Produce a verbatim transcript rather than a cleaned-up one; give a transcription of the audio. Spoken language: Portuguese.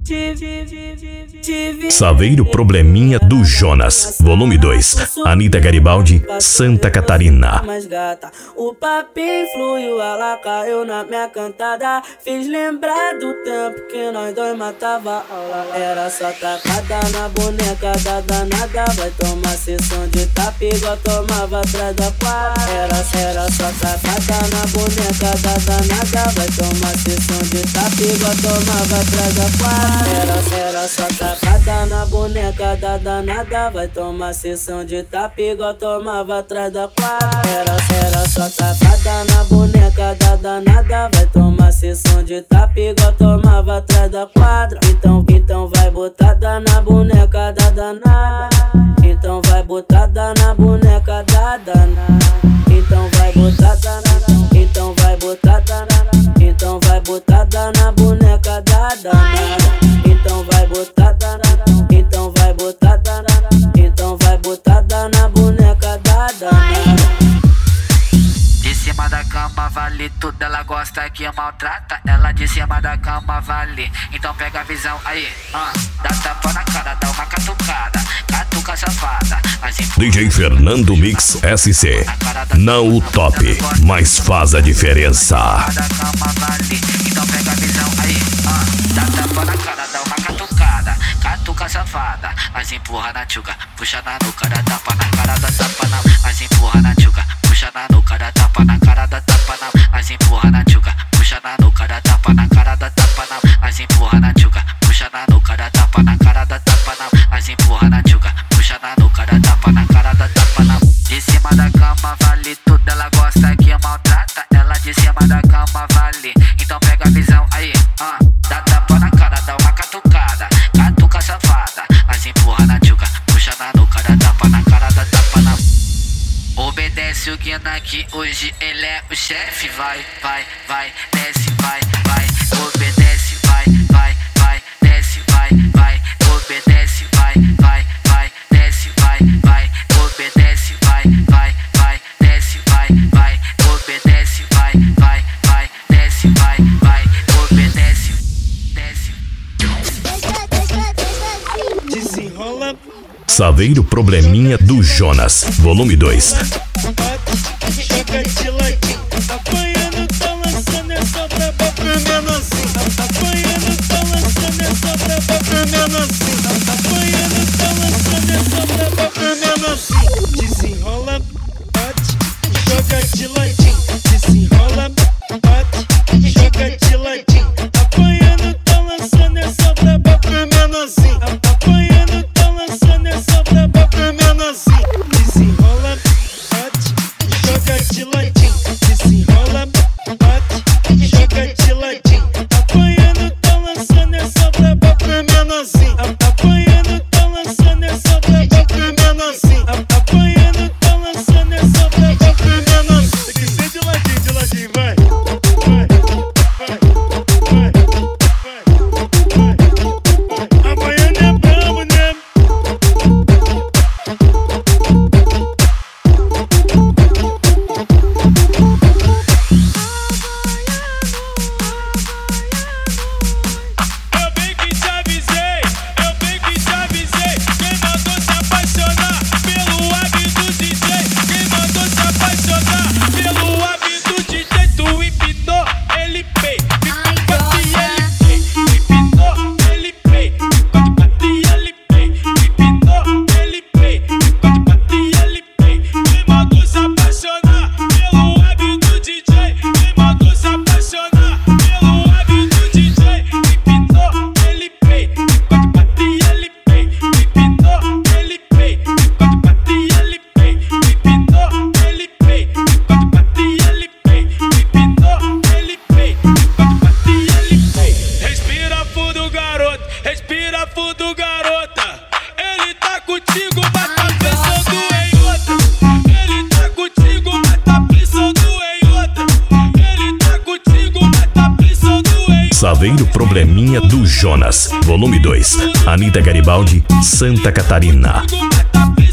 Saveiro Probleminha do Jonas, volume dois. Anitta Garibaldi, Santa Catarina. O papinho fluiu, ela caiu na minha cantada. Fiz lembrar do tempo que nós dois matava aula. Era só tacada na boneca da danada. Vai tomar sessão de tapa igual tomava atrás da quadra. Era, era só tacada na boneca da danada. Vai tomar sessão de tapa igual tomava atrás da quadra. Era, era só tacada na boneca da danada. Vai tomar sessão de tapa igual tomava atrás da quadra. Era, era só tacada na boneca da danada. Vai tomar sessão de tapa igual tomava atrás da quadra. Então, então vai botada na boneca da danada. Então vai botada na boneca da danada. Então vai botada na, então vai botada na, então vai botada na boneca da danada. Então vai botada na, então vai botada na, então vai botada na boneca da danada. De cima da cama vale tudo, ela gosta que maltrata. Ela de cima da cama vale, então pega a visão aí, ah, dá tapa na cara, dá uma catucada, catuca safada. D J Fernando Mix S C, não o top, mas faz a diferença. Da cama vale, então pega a visão aí, ah, dá tapa na cara, dá uma catucada, catuca safada. Mas empurra na tchuca, puxa na nuca, dá tapa na cara, dá tapa não. Mas empurra na tchuca, puxa na nuca, dá tapa na cara, dá tapa não. Mas empurra na tchuca, puxa na nuca, dá tapa na cara, dá tapa não. Mas empurra na tchuca, puxa na nuca, dá tapa na cara, dá tapa não. Mas empurra na tchuca, puxa na nuca, dá tapa na cara, dá tapa não. De cima da cama vale tudo, ela gosta que maltrata. Ela de cima da cama vale, então pega a visão aí, ah, dá tapa na cara, dá uma catucada, catuca safada. Mas empurra na tchuca, puxa na nuca, dá tapa na cara, dá tapa não. Obedece o Guina que hoje ele é o chefe. Vai, vai, vai, desce, vai, vai. Obedece, vai, vai, vai, desce, vai, vai. Obedece, vai, vai, vai, desce, vai, vai. Obedece, vai, vai, vai, desce, vai, vai. Obedece, vai, vai, vai, desce, vai, vai. Obedece, desce. Desenrola. Saveiro Probleminha do Jonas, volume dois. Joga de ladinho, apanhando, tá lançando essa braba pro menorzinho. Apanhando, tá lançando essa braba pro menorzinho. Apanhando, tá lançando essa braba pro menorzinho. Desenrola, bate, joga de ladinho. Desenrola, bate, joga de ladinho. Apanhando, tá lançando essa braba pro menorzinho. Apanhando, tá lançando essa braba pro menorzinho. Desenrola, bate, joga de ladinho. Desenrola, bate, joga de ladinho. Apanhando, tá lançando essa braba pro menorzinho. Apanhando, tá lançando essa braba pro menorzinho. Apanhando, tá lançando essa braba pro menorzinho. Tem que ser de ladinho, de ladinho, vai. Vai, vai, vai, vai, vai. Apanhando é brabo, né? Eu bem que te avisei, eu bem que te avisei. Quem mandou se apaixonar pelo hábito do D J? Quem mandou se apaixonar pelo hábito do D J? Tu empinou, ele pei. Fica bate, ele pei. Empinou, ele pei. Fica de bate, ele pei. Empinou, ele pei. Fica de bate, ele pei. Quem mandou se apaixonar pelo hábito do D J? Quem mandou se apaixonar pelo hábito do D J? Empinou, ele pei. Fica de bate, ele pei. Empinou, ele pei. Fica de bate, ele pei. Empinou, ele pei. Fica de bate, ele pei. Empinou, ele pei. Fica de bate, ele pei. Respira fundo, garoto. Respira fundo, garota. Ele tá contigo, mas tá pensando em outra. Ele tá contigo, mas tá pensando em outra. Ele tá contigo, mas tá pensando em outra. Saveiro Probleminha do Jonas, volume dois. Anitta Garibaldi, Santa Catarina. Mas tá pensando